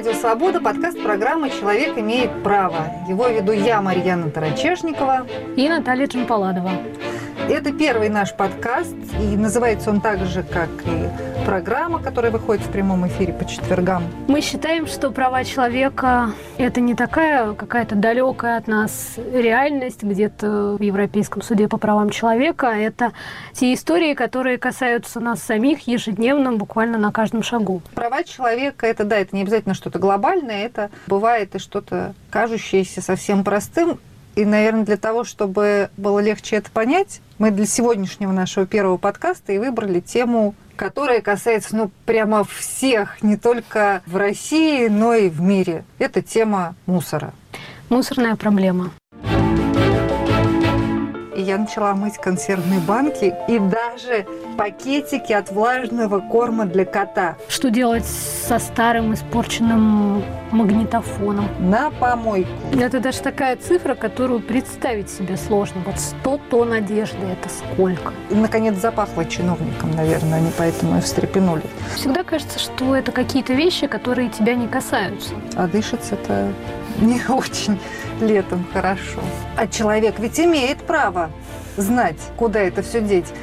Радио «Свобода», подкаст программы «Человек имеет право». Его веду я, Марьяна Тарачешникова. И Наталья Джампаладова. Это первый наш подкаст, и называется он так же, как и программа, которая выходит в прямом эфире по четвергам. Мы считаем, что права человека – это не такая какая-то далекая от нас реальность где-то в Европейском суде по правам человека. Это те истории, которые касаются нас самих ежедневно, буквально на каждом шагу. Права человека – это не обязательно что-то глобальное, это бывает и что-то кажущееся совсем простым. И, наверное, для того, чтобы было легче это понять, мы для сегодняшнего нашего первого подкаста и выбрали тему, которая касается, прямо всех, не только в России, но и в мире. Это тема мусора. Мусорная проблема. И я начала мыть консервные банки и даже пакетики от влажного корма для кота. Что делать со старым испорченным магнитофоном? На помойку. Это даже такая цифра, которую представить себе сложно. 100 тонн одежды – это сколько? И, наконец, запахло чиновникам, наверное, они поэтому и встрепенули. Всегда кажется, что это какие-то вещи, которые тебя не касаются. А дышится-то не очень летом хорошо. А человек ведь имеет право знать, куда это все деть.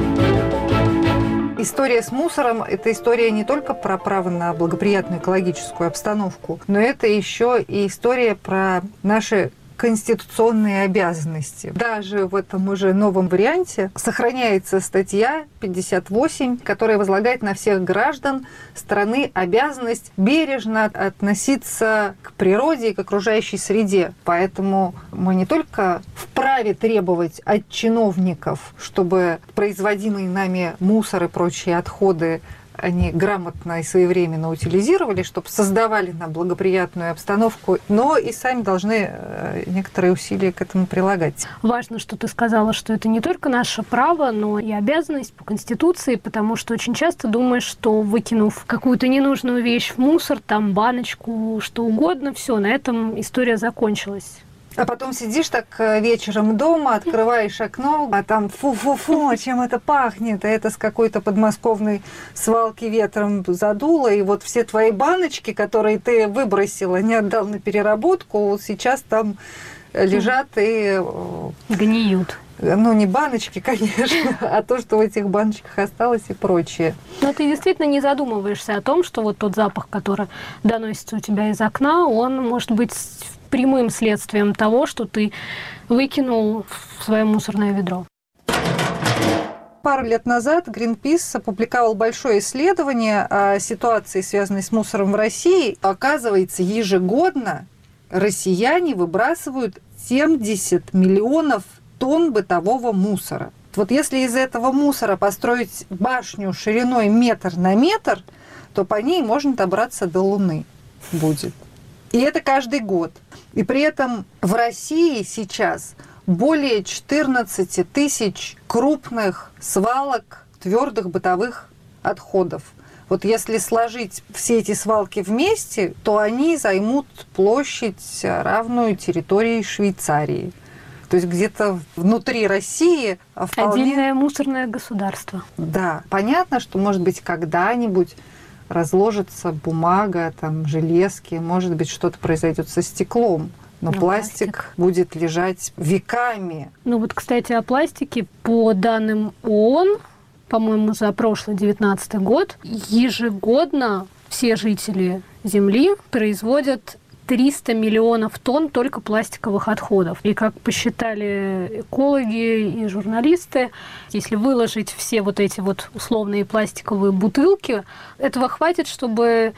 История с мусором – это история не только про право на благоприятную экологическую обстановку, но это еще и история про наши конституционные обязанности. Даже в этом уже новом варианте сохраняется статья 58, которая возлагает на всех граждан страны обязанность бережно относиться к природе и к окружающей среде. Поэтому мы не только вправе требовать от чиновников, чтобы производимый нами мусор и прочие отходы они грамотно и своевременно утилизировали, чтобы создавали нам благоприятную обстановку, но и сами должны некоторые усилия к этому прилагать. Важно, что ты сказала, что это не только наше право, но и обязанность по Конституции, потому что очень часто думаешь, что выкинув какую-то ненужную вещь в мусор, там баночку, что угодно, все, на этом история закончилась. А потом сидишь так вечером дома, открываешь окно, а там фу-фу-фу, чем это пахнет, а это с какой-то подмосковной свалки ветром задуло, и вот все твои баночки, которые ты выбросила, не отдал на переработку, вот сейчас там лежат и... Гниют. Не баночки, конечно, а то, что в этих баночках осталось и прочее. Но ты действительно не задумываешься о том, что вот тот запах, который доносится у тебя из окна, он может быть прямым следствием того, что ты выкинул в свое мусорное ведро. Пару лет назад Greenpeace опубликовал большое исследование о ситуации, связанной с мусором в России. Оказывается, ежегодно россияне выбрасывают 70 миллионов тонн бытового мусора. Вот если из этого мусора построить башню шириной метр на метр, то по ней можно добраться до Луны будет. И это каждый год. И при этом в России сейчас более 14 тысяч крупных свалок твердых бытовых отходов. Вот если сложить все эти свалки вместе, то они займут площадь, равную территории Швейцарии. То есть где-то внутри России вполне... Отдельное мусорное государство. Да. Понятно, что, может быть, когда-нибудь разложится бумага, железки, может быть, что-то произойдет со стеклом. Но пластик будет лежать веками. Кстати, о пластике. По данным ООН, по-моему, за прошлый 2019 год, ежегодно все жители Земли производят 300 миллионов тонн только пластиковых отходов. И как посчитали экологи и журналисты, если выложить все вот эти условные пластиковые бутылки, этого хватит, чтобы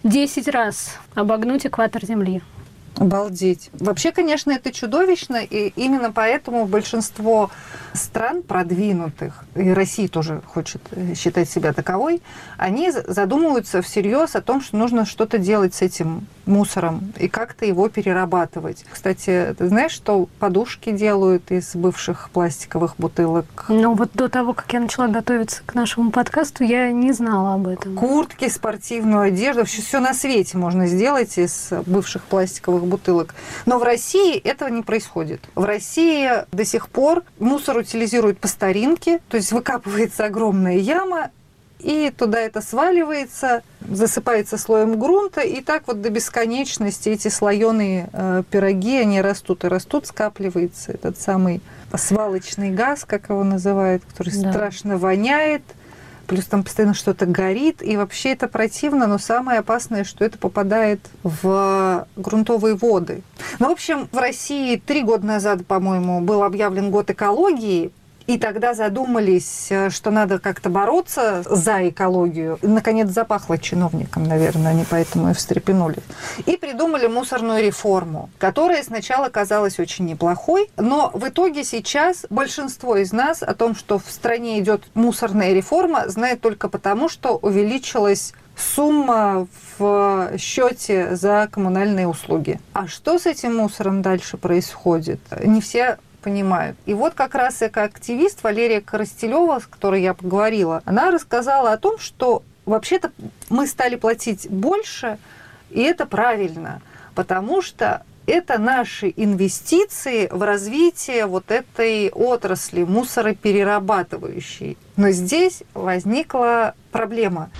10 раз обогнуть экватор Земли. Обалдеть. Вообще, конечно, это чудовищно, и именно поэтому большинство стран продвинутых, и Россия тоже хочет считать себя таковой, они задумываются всерьез о том, что нужно что-то делать с этим мусором и как-то его перерабатывать. Кстати, ты знаешь, что подушки делают из бывших пластиковых бутылок? До того, как я начала готовиться к нашему подкасту, я не знала об этом. Куртки, спортивную одежду, все на свете можно сделать из бывших пластиковых бутылок. Но в России этого не происходит. В России до сих пор мусор утилизируют по старинке, то есть выкапывается огромная яма, и туда это сваливается, засыпается слоем грунта, и так вот до бесконечности эти слоеные пироги, они растут и растут, скапливается этот самый свалочный газ, как его называют, который страшно воняет, плюс там постоянно что-то горит, и вообще это противно, но самое опасное, что это попадает в грунтовые воды. Ну, в общем, в России 3 года назад, по-моему, был объявлен год экологии, и тогда задумались, что надо как-то бороться за экологию. И, наконец, запахло чиновникам, наверное, они поэтому и встрепенулись. И придумали мусорную реформу, которая сначала казалась очень неплохой, но в итоге сейчас большинство из нас о том, что в стране идет мусорная реформа, знает только потому, что увеличилась сумма в счете за коммунальные услуги. А что с этим мусором дальше происходит? Не все понимают. И вот как раз экоактивист Валерия Коростелева, с которой я поговорила, она рассказала о том, что вообще-то мы стали платить больше, и это правильно, потому что это наши инвестиции в развитие вот этой отрасли мусороперерабатывающей. Но здесь возникла проблема.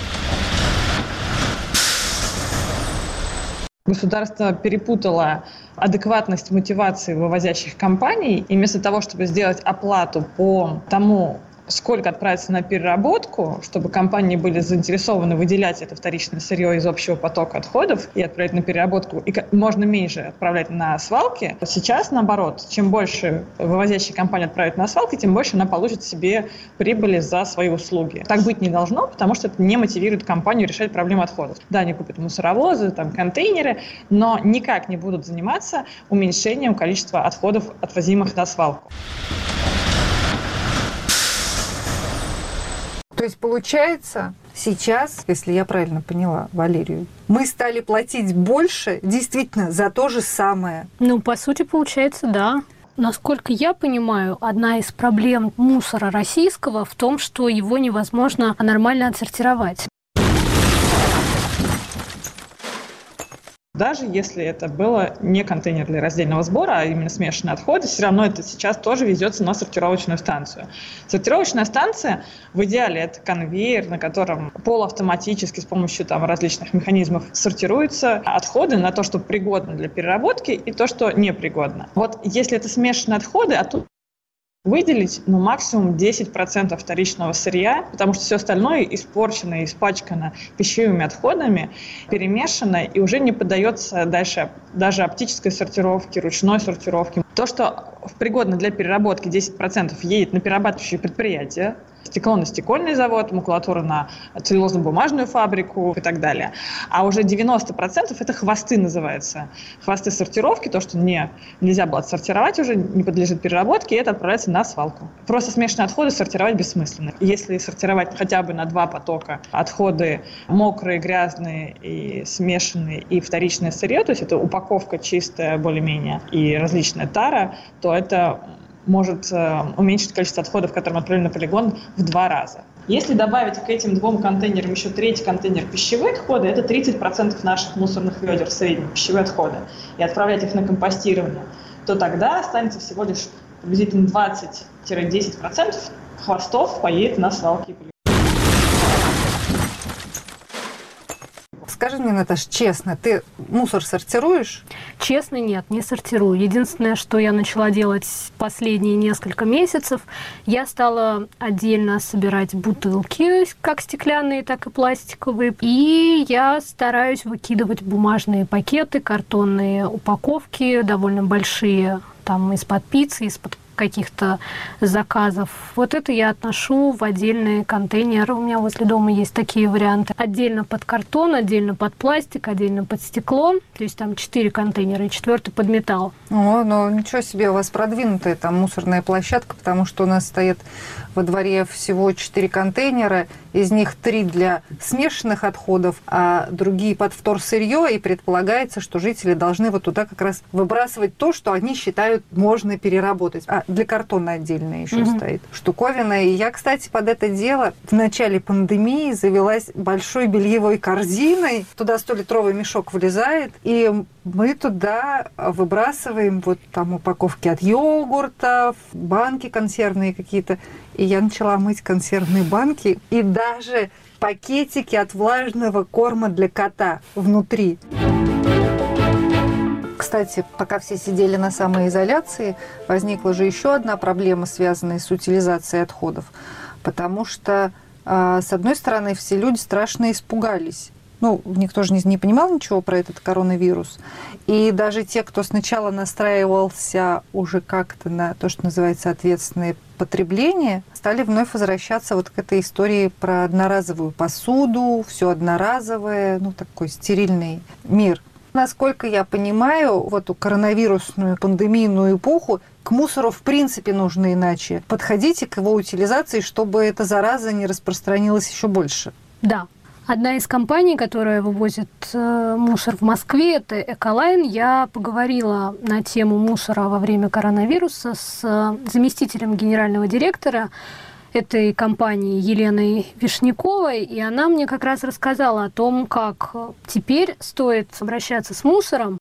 Государство перепутало адекватность мотивации вывозящих компаний, и вместо того, чтобы сделать оплату по тому, сколько отправится на переработку, чтобы компании были заинтересованы выделять это вторичное сырье из общего потока отходов и отправлять на переработку, и можно меньше отправлять на свалки. Сейчас, наоборот, чем больше вывозящая компания отправит на свалки, тем больше она получит себе прибыли за свои услуги. Так быть не должно, потому что это не мотивирует компанию решать проблему отходов. Да, они купят мусоровозы, там, контейнеры, но никак не будут заниматься уменьшением количества отходов, отвозимых на свалку. То есть, получается, сейчас, если я правильно поняла Валерию, мы стали платить больше действительно за то же самое. Ну, по сути, получается, да. Насколько я понимаю, одна из проблем мусора российского в том, что его невозможно нормально отсортировать. Даже если это было не контейнер для раздельного сбора, а именно смешанные отходы, все равно это сейчас тоже везется на сортировочную станцию. Сортировочная станция в идеале это конвейер, на котором полуавтоматически с помощью различных механизмов сортируются отходы на то, что пригодно для переработки, и то, что непригодно. Вот если это смешанные отходы, а тут выделить максимум 10% вторичного сырья, потому что все остальное испорчено, испачкано пищевыми отходами, перемешано и уже не поддается дальше даже оптической сортировке, ручной сортировке. То, что пригодно для переработки 10% едет на перерабатывающие предприятия, стекло на стекольный завод, макулатура на целлюлозно-бумажную фабрику и так далее. А уже 90% это хвосты называются. Хвосты сортировки, то, что нельзя было отсортировать уже, не подлежит переработке, и это отправляется на свалку. Просто смешанные отходы сортировать бессмысленно. Если сортировать хотя бы на 2 потока отходы мокрые, грязные и смешанные, и вторичное сырье, то есть это упаковка чистая более-менее и различная тара, то это может уменьшить количество отходов, которые мы отправили на полигон, в 2 раза. Если добавить к этим 2 контейнерам еще 3-й контейнер пищевые отходы, это 30% наших мусорных ведер в среднем, пищевые отходы, и отправлять их на компостирование, то тогда останется всего лишь приблизительно 20-10% хвостов поедет на свалки. Скажи мне, Наташ, честно, ты мусор сортируешь? Честно, нет, не сортирую. Единственное, что я начала делать последние несколько месяцев, я стала отдельно собирать бутылки, как стеклянные, так и пластиковые. И я стараюсь выкидывать бумажные пакеты, картонные упаковки, довольно большие, там из-под пиццы, из-под каких-то заказов. Вот это я отношу в отдельные контейнеры. У меня возле дома есть такие варианты. Отдельно под картон, отдельно под пластик, отдельно под стекло. То есть там 4 контейнера и 4-й под металл. О, ну ничего себе, у вас продвинутая там мусорная площадка, потому что у нас стоит во дворе всего 4 контейнера, из них 3 для смешанных отходов, а другие под вторсырье, и предполагается, что жители должны вот туда как раз выбрасывать то, что они считают можно переработать. А для картона отдельно еще стоит штуковина. И я, кстати, под это дело в начале пандемии завелась большой бельевой корзиной. Туда 100-литровый мешок влезает, и мы туда выбрасываем вот там упаковки от йогуртов, банки консервные какие-то. И я начала мыть консервные банки и даже пакетики от влажного корма для кота внутри. Кстати, пока все сидели на самоизоляции, возникла же еще одна проблема, связанная с утилизацией отходов. Потому что, с одной стороны, все люди страшно испугались. Ну, никто же не понимал ничего про этот коронавирус. И даже те, кто сначала настраивался уже как-то на то, что называется ответственное потребление, стали вновь возвращаться вот к этой истории про одноразовую посуду, все одноразовое, ну, такой стерильный мир. Насколько я понимаю, в эту коронавирусную пандемийную эпоху к мусору в принципе нужно иначе подходить и к его утилизации, чтобы эта зараза не распространилась еще больше. Да. Одна из компаний, которая вывозит мусор в Москве, это Эколайн. Я поговорила на тему мусора во время коронавируса с заместителем генерального директора этой компании Еленой Вишняковой, и она мне как раз рассказала о том, как теперь стоит обращаться с мусором.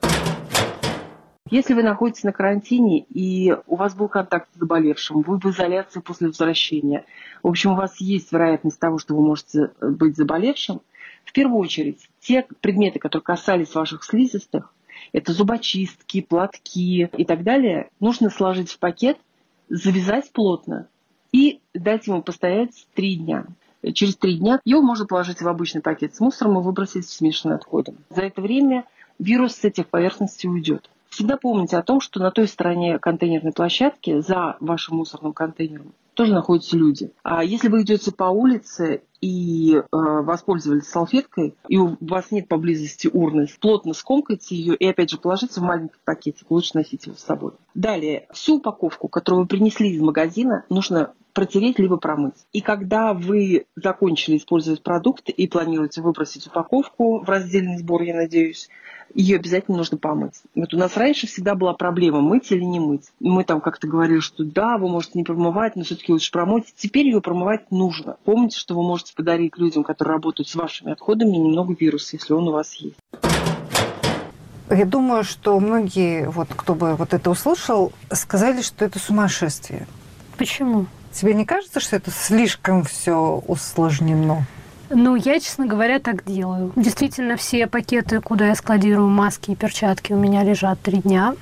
Если вы находитесь на карантине и у вас был контакт с заболевшим, вы в изоляции после возвращения, в общем, у вас есть вероятность того, что вы можете быть заболевшим, в первую очередь те предметы, которые касались ваших слизистых, это зубочистки, платки и так далее, нужно сложить в пакет, завязать плотно и дать ему постоять 3 дня. Через 3 дня его можно положить в обычный пакет с мусором и выбросить в смешанный отходом. За это время вирус с этих поверхностей уйдет. Всегда помните о том, что на той стороне контейнерной площадки, за вашим мусорным контейнером, тоже находятся люди. А если вы идете по улице и воспользовались салфеткой, и у вас нет поблизости урны, плотно скомкайте ее и опять же положите в маленький пакетик. Лучше носить его с собой. Далее, всю упаковку, которую вы принесли из магазина, нужно протереть либо промыть. И когда вы закончили использовать продукт и планируете выбросить упаковку в раздельный сбор, я надеюсь, ее обязательно нужно помыть. Вот у нас раньше всегда была проблема, мыть или не мыть. Мы там как-то говорили, что да, вы можете не промывать, но все-таки лучше промыть. Теперь ее промывать нужно. Помните, что вы можете подарить людям, которые работают с вашими отходами, немного вируса, если он у вас есть. Я думаю, что многие, вот, кто бы вот это услышал, сказали, что это сумасшествие. Почему? Тебе не кажется, что это слишком все усложнено? Ну, я, честно говоря, так делаю. Действительно, все пакеты, куда я складирую маски и перчатки, у меня лежат 3 дня.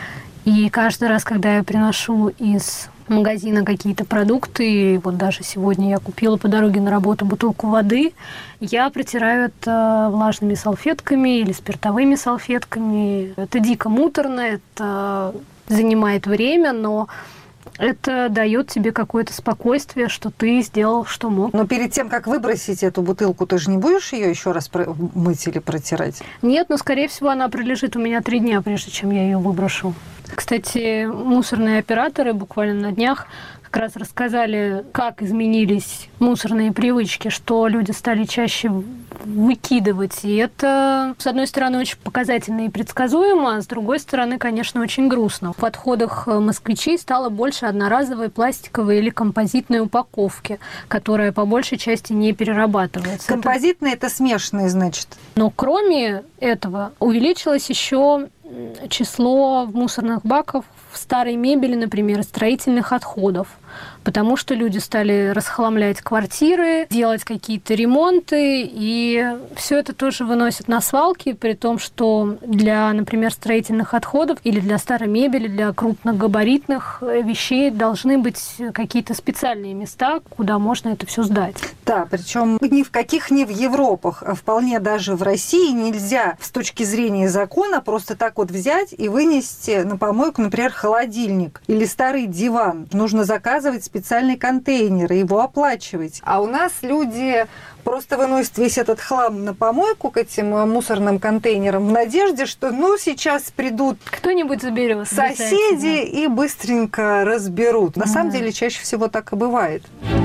И каждый раз, когда я приношу из магазина какие-то продукты, вот даже сегодня я купила по дороге на работу бутылку воды, я протираю это влажными салфетками или спиртовыми салфетками. Это дико муторно, это занимает время, но это дает тебе какое-то спокойствие, что ты сделал, что мог. Но перед тем, как выбросить эту бутылку, ты же не будешь ее еще раз мыть или протирать? Нет, но, скорее всего, она пролежит у меня 3 дня, прежде чем я ее выброшу. Кстати, мусорные операторы буквально на днях как раз рассказали, как изменились мусорные привычки, что люди стали чаще выкидывать. И это, с одной стороны, очень показательно и предсказуемо, а с другой стороны, конечно, очень грустно. В отходах москвичей стало больше одноразовой пластиковой или композитной упаковки, которая по большей части не перерабатывается. Композитные – это смешанные, значит. Но кроме этого увеличилось еще число мусорных баков в старой мебели, например, строительных отходов, потому что люди стали расхламлять квартиры, делать какие-то ремонты, и все это тоже выносят на свалки, при том, что для, например, строительных отходов или для старой мебели, для крупногабаритных вещей должны быть какие-то специальные места, куда можно это все сдать. Да, причем ни в каких не в Европах, а вполне даже в России нельзя с точки зрения закона просто так вот взять и вынести на помойку, например, холодильник или старый диван. Нужно заказывать специальный контейнер и его оплачивать. А у нас люди просто выносят весь этот хлам на помойку к этим мусорным контейнерам в надежде, что сейчас придут кто-нибудь заберет соседи и быстренько разберут. На самом деле чаще всего так и бывает.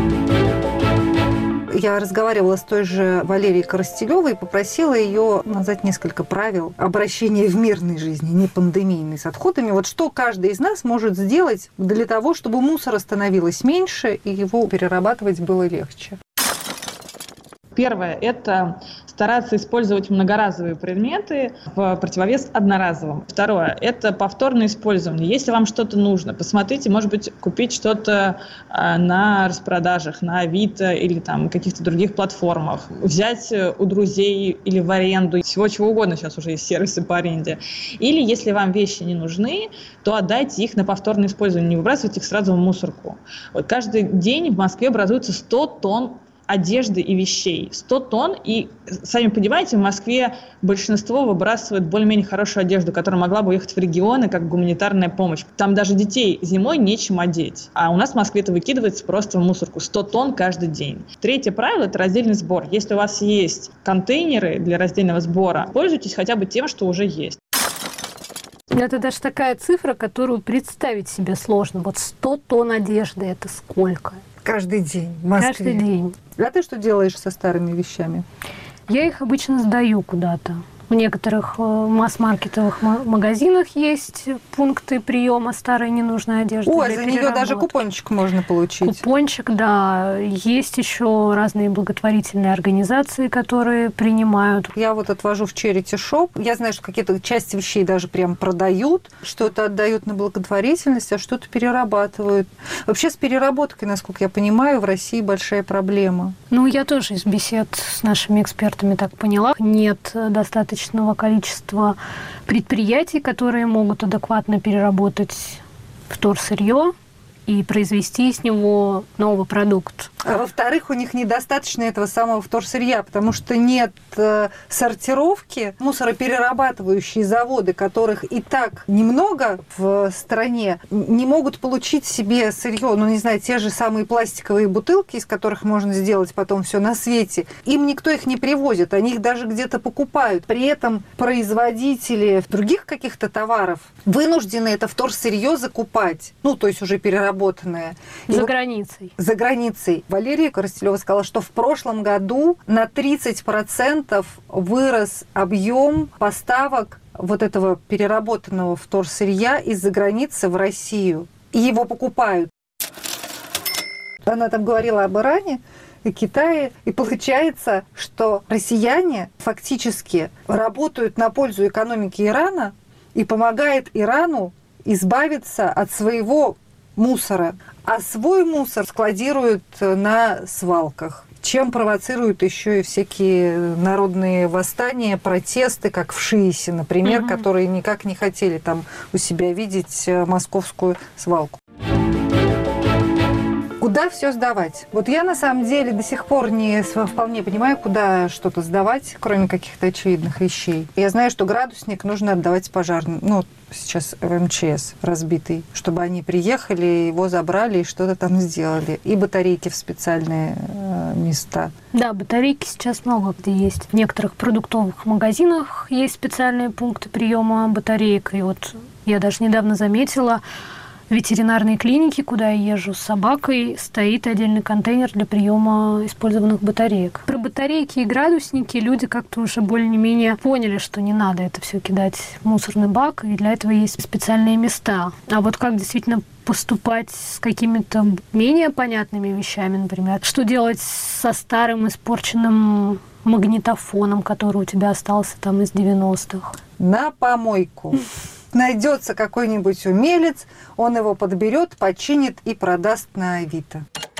Я разговаривала с той же Валерией Коростелевой и попросила ее назвать несколько правил обращения в мирной жизни, не пандемийной, с отходами. Вот что каждый из нас может сделать для того, чтобы мусора становилось меньше и его перерабатывать было легче. Первое – это стараться использовать многоразовые предметы в противовес одноразовым. Второе – это повторное использование. Если вам что-то нужно, посмотрите, может быть, купить что-то на распродажах, на Авито или там каких-то других платформах, взять у друзей или в аренду, всего чего угодно, сейчас уже есть сервисы по аренде. Или если вам вещи не нужны, то отдайте их на повторное использование, не выбрасывайте их сразу в мусорку. Вот каждый день в Москве образуется 100 тонн одежды и вещей. 100 тонн, и, сами понимаете, в Москве большинство выбрасывает более-менее хорошую одежду, которая могла бы уехать в регионы как гуманитарная помощь. Там даже детей зимой нечем одеть. А у нас в Москве это выкидывается просто в мусорку. 100 тонн каждый день. Третье правило – это раздельный сбор. Если у вас есть контейнеры для раздельного сбора, пользуйтесь хотя бы тем, что уже есть. Это даже такая цифра, которую представить себе сложно. Вот 100 тонн одежды – это сколько? Каждый день в Москве. Каждый день. А ты что делаешь со старыми вещами? Я их обычно сдаю куда-то. В некоторых масс-маркетовых магазинах есть пункты приема старой ненужной одежды. Ой, за нее даже купончик можно получить. Купончик, да. Есть еще разные благотворительные организации, которые принимают. Я вот отвожу в charity shop. Я знаю, что какие-то части вещей даже прям продают, что-то отдают на благотворительность, а что-то перерабатывают. Вообще с переработкой, насколько я понимаю, в России большая проблема. Ну, я тоже из бесед с нашими экспертами так поняла. Нет достаточного количества предприятий, которые могут адекватно переработать вторсырье и произвести из него новый продукт. А во-вторых, у них недостаточно этого самого вторсырья, потому что нет сортировки. Мусороперерабатывающие заводы, которых и так немного в стране, не могут получить себе сырье, ну, не знаю, те же самые пластиковые бутылки, из которых можно сделать потом все на свете. Им никто их не привозит, они их даже где-то покупают. При этом производители других каких-то товаров вынуждены это вторсырье закупать, ну, то есть уже переработанное. За границей. За границей. Валерия Коростелева сказала, что в прошлом году на 30% вырос объем поставок вот этого переработанного вторсырья из-за границы в Россию. И его покупают. Она там говорила об Иране и Китае. И получается, что россияне фактически работают на пользу экономики Ирана и помогают Ирану избавиться от своего мусора, а свой мусор складируют на свалках, чем провоцируют еще и всякие народные восстания, протесты, как в ШИИСе, например, которые никак не хотели там у себя видеть московскую свалку. Куда все сдавать? Вот я на самом деле до сих пор не вполне понимаю, куда что-то сдавать, кроме каких-то очевидных вещей. Я знаю, что градусник нужно отдавать пожарным. Ну, сейчас в МЧС разбитый, чтобы они приехали, его забрали и что-то там сделали. И батарейки в специальные места. Да, батарейки сейчас много где есть. В некоторых продуктовых магазинах есть специальные пункты приема батареек. И вот я даже недавно заметила, в ветеринарной клинике, куда я езжу с собакой, стоит отдельный контейнер для приема использованных батареек. Про батарейки и градусники люди как-то уже более-менее поняли, что не надо это все кидать в мусорный бак, и для этого есть специальные места. А вот как действительно поступать с какими-то менее понятными вещами, например, что делать со старым испорченным магнитофоном, который у тебя остался там из 90-х? На помойку. Найдется какой-нибудь умелец, он его подберет, починит и продаст на Авито.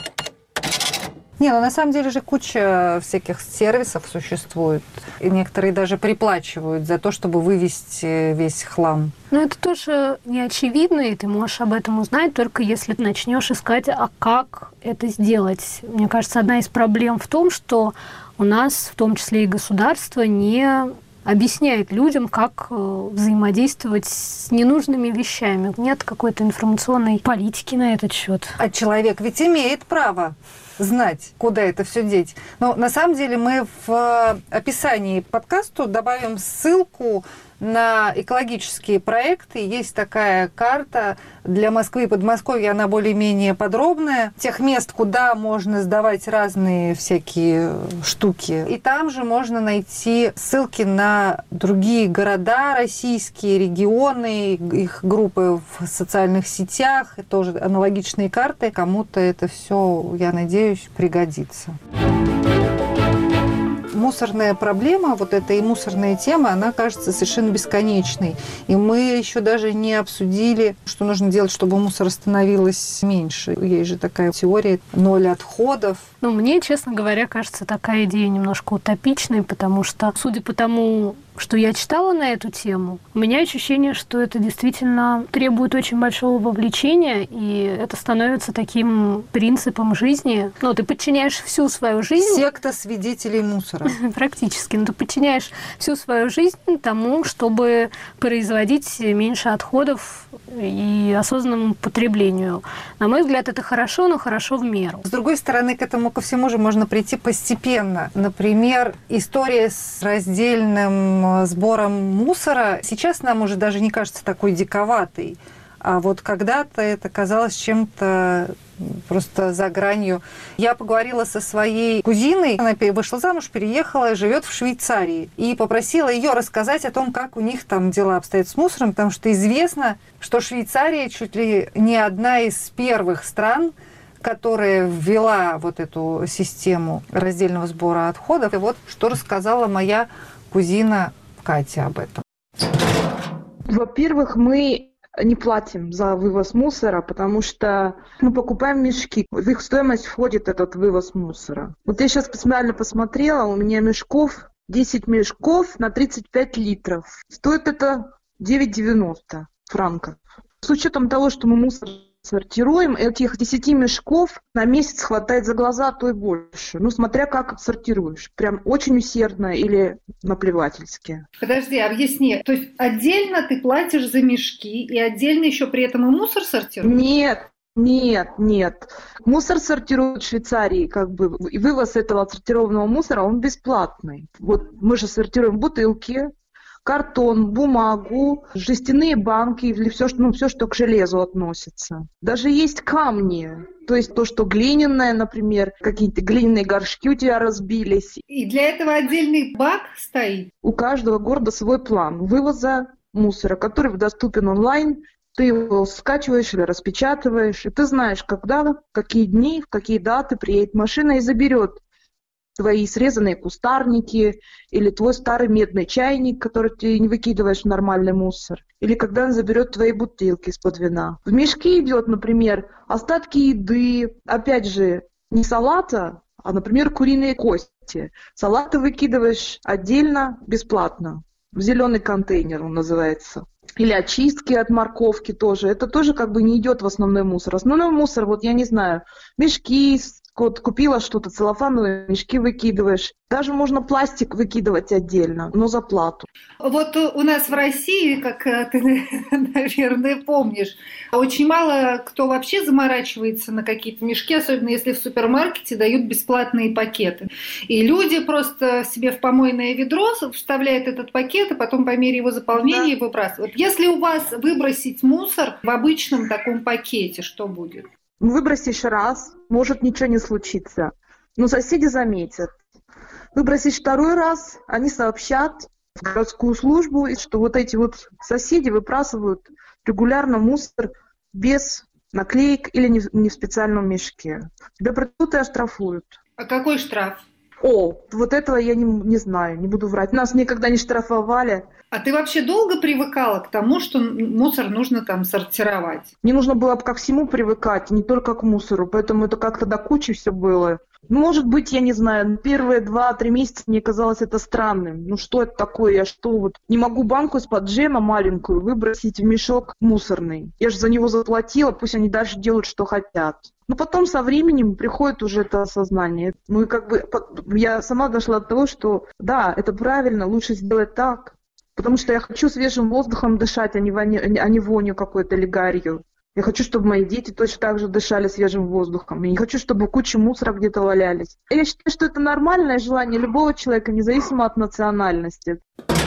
Не, ну на самом деле же куча всяких сервисов существует. И некоторые даже приплачивают за то, чтобы вывести весь хлам. Но это тоже не очевидно, и ты можешь об этом узнать, только если ты начнешь искать, а как это сделать. Мне кажется, одна из проблем в том, что у нас, в том числе и государство, не объясняет людям, как взаимодействовать с ненужными вещами. Нет какой-то информационной политики на этот счет. А человек ведь имеет право знать, куда это все деть. Но на самом деле мы в описании подкасту добавим ссылку на экологические проекты. Есть такая карта для Москвы и Подмосковья, она более-менее подробная. Тех мест, куда можно сдавать разные всякие штуки. И там же можно найти ссылки на другие города российские, регионы, их группы в социальных сетях, и тоже аналогичные карты. Кому-то это все, я надеюсь, пригодится. мусорная проблема, вот эта и мусорная тема, она кажется совершенно бесконечной. И мы еще даже не обсудили, что нужно делать, чтобы мусора становилось меньше. Есть же такая теория 0 отходов. Ну, мне, честно говоря, кажется такая идея немножко утопичной, потому что, судя по тому, что я читала на эту тему, у меня ощущение, что это действительно требует очень большого вовлечения, и это становится таким принципом жизни. Ну, ты подчиняешь всю свою жизнь... Секта свидетелей мусора. Практически. Но ты подчиняешь всю свою жизнь тому, чтобы производить меньше отходов и осознанному потреблению. На мой взгляд, это хорошо, но хорошо в меру. С другой стороны, к этому ко всему же можно прийти постепенно. Например, история с раздельным сбором мусора сейчас нам уже даже не кажется такой диковатой. А вот когда-то это казалось чем-то просто за гранью. Я поговорила со своей кузиной, она вышла замуж, переехала, живет в Швейцарии, и попросила ее рассказать о том, как у них там дела обстоят с мусором, потому что известно, что Швейцария чуть ли не одна из первых стран, которая ввела вот эту систему раздельного сбора отходов. И вот что рассказала моя кузина Катя об этом. Во-первых, мы не платим за вывоз мусора, потому что мы покупаем мешки. В их стоимость входит этот вывоз мусора. Вот я сейчас специально посмотрела, у меня 10 мешков на 35 литров. Стоит это 9,90 франков. С учетом того, что мы мусор сортируем, этих 10 мешков на месяц хватает за глаза, а то и больше. Ну, смотря как сортируешь. Прям очень усердно или наплевательски. Подожди, объясни. То есть отдельно ты платишь за мешки и отдельно еще при этом и мусор сортируешь? Нет. Мусор сортируют в Швейцарии, и вывоз этого отсортированного мусора, он бесплатный. Вот мы же сортируем бутылки, картон, бумагу, жестяные банки или все, что к железу относится. Даже есть камни, то есть то, что глиняное, например, какие-то глиняные горшки у тебя разбились. И для этого отдельный бак стоит? У каждого города свой план вывоза мусора, который доступен онлайн. Ты его скачиваешь или распечатываешь, и ты знаешь, когда, в какие дни, в какие даты приедет машина и заберет твои срезанные кустарники или твой старый медный чайник, который ты не выкидываешь в нормальный мусор, или когда он заберет твои бутылки из-под вина. В мешки идет, например, остатки еды, опять же, не салата, а, например, куриные кости. Салат ты выкидываешь отдельно, бесплатно, в зеленый контейнер он называется. Или очистки от морковки тоже. Это тоже не идет в основной мусор. Основной мусор, я не знаю, мешки, купила что-то, целлофановые мешки выкидываешь. Даже можно пластик выкидывать отдельно, но за плату. Вот у нас в России, как ты, наверное, помнишь, очень мало кто вообще заморачивается на какие-то мешки, особенно если в супермаркете дают бесплатные пакеты. И люди просто себе в помойное ведро вставляют этот пакет, и потом по мере его заполнения выбрасывают. Если у вас выбросить мусор в обычном таком пакете, что будет? Выбросишь раз, может ничего не случиться, но соседи заметят. Выбросишь второй раз, они сообщат в городскую службу, что вот эти соседи выбрасывают регулярно мусор без наклеек или не в специальном мешке. Тебя придут и оштрафуют. А какой штраф? Вот этого я не знаю, не буду врать. Нас никогда не штрафовали. А ты вообще долго привыкала к тому, что мусор нужно там сортировать? Мне нужно было ко всему привыкать, не только к мусору, поэтому это как-то до кучи все было. Может быть, я не знаю, первые 2-3 месяца мне казалось это странным. Что это такое? Я не могу банку из-под джема маленькую выбросить в мешок мусорный. Я же за него заплатила, пусть они дальше делают, что хотят. Но потом со временем приходит уже это осознание. Я сама дошла до того, что да, это правильно, лучше сделать так. Потому что я хочу свежим воздухом дышать, а не вонью какой-то или гарью. Я хочу, чтобы мои дети точно так же дышали свежим воздухом. Я не хочу, чтобы куча мусора где-то валялись. Я считаю, что это нормальное желание любого человека, независимо от национальности.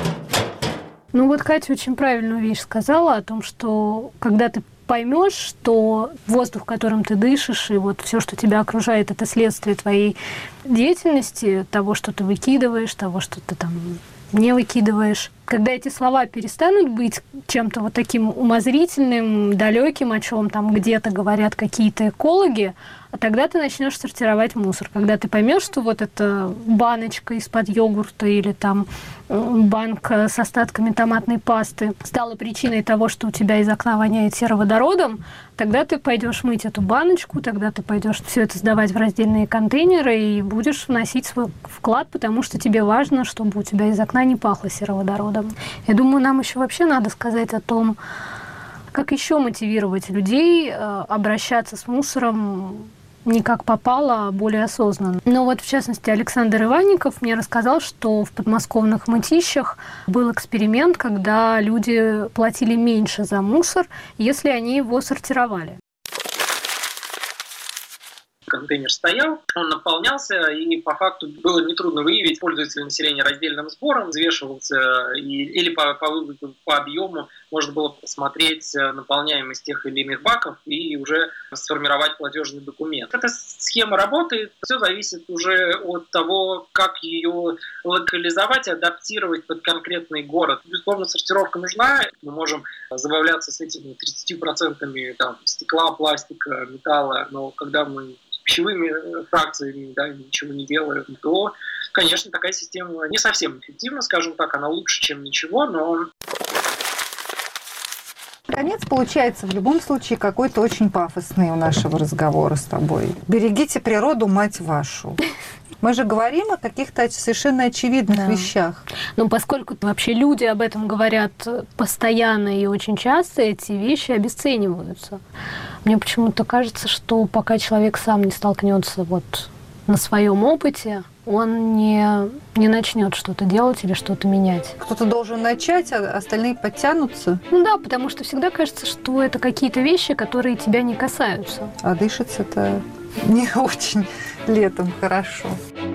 Катя очень правильную вещь сказала о том, что когда ты поймешь, что воздух, которым ты дышишь, и все, что тебя окружает, это следствие твоей деятельности, того, что ты выкидываешь, того, что ты там не выкидываешь, Когда эти слова перестанут быть чем-то вот таким умозрительным, далеким, о чем там где-то говорят какие-то экологи, тогда ты начнешь сортировать мусор. Когда ты поймешь, что вот эта баночка из-под йогурта или там банка с остатками томатной пасты стала причиной того, что у тебя из окна воняет сероводородом, тогда ты пойдешь мыть эту баночку, тогда ты пойдешь все это сдавать в раздельные контейнеры и будешь вносить свой вклад, потому что тебе важно, чтобы у тебя из окна не пахло сероводородом. Я думаю, нам еще вообще надо сказать о том, как еще мотивировать людей обращаться с мусором не как попало, а более осознанно. Но вот, в частности, Александр Иванников мне рассказал, что в подмосковных Мытищах был эксперимент, когда люди платили меньше за мусор, если они его сортировали. Контейнер стоял, он наполнялся, и по факту было нетрудно выявить, пользуется ли население раздельным сбором, взвешивался или по объему можно было посмотреть наполняемость тех или иных баков и уже сформировать платежный документ. Эта схема работает, все зависит уже от того, как ее локализовать, адаптировать под конкретный город. Безусловно, сортировка нужна, мы можем забавляться с этими 30% там, стекла, пластика, металла, но когда мы пищевыми фракциями ничего не делаем, то, конечно, такая система не совсем эффективна, скажем так, она лучше, чем ничего, но... Конец получается в любом случае какой-то очень пафосный у нашего разговора с тобой. Берегите природу, мать вашу. Мы же говорим о каких-то совершенно очевидных вещах. Но поскольку вообще люди об этом говорят постоянно и очень часто, эти вещи обесцениваются. Мне почему-то кажется, что пока человек сам не столкнется вот на своем опыте, он не начнет что-то делать или что-то менять. Кто-то должен начать, а остальные подтянутся. Ну да, потому что всегда кажется, что это какие-то вещи, которые тебя не касаются. А дышится-то не очень летом хорошо.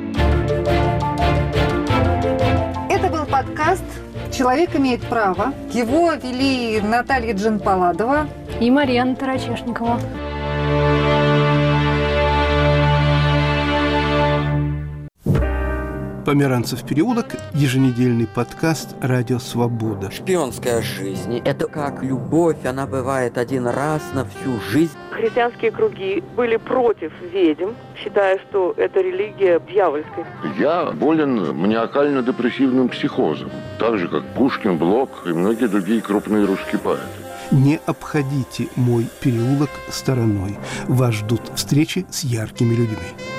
Это был подкаст «Человек имеет право». Его вели Наталья Джанпаладова и Марьяна Тарачешникова. Померанцев переулок, еженедельный подкаст «Радио Свобода». Шпионская жизнь – это как любовь, она бывает один раз на всю жизнь. Христианские круги были против ведьм, считая, что это религия дьявольская. Я болен маниакально-депрессивным психозом, так же, как Пушкин, Блок и многие другие крупные русские поэты. Не обходите мой переулок стороной. Вас ждут встречи с яркими людьми.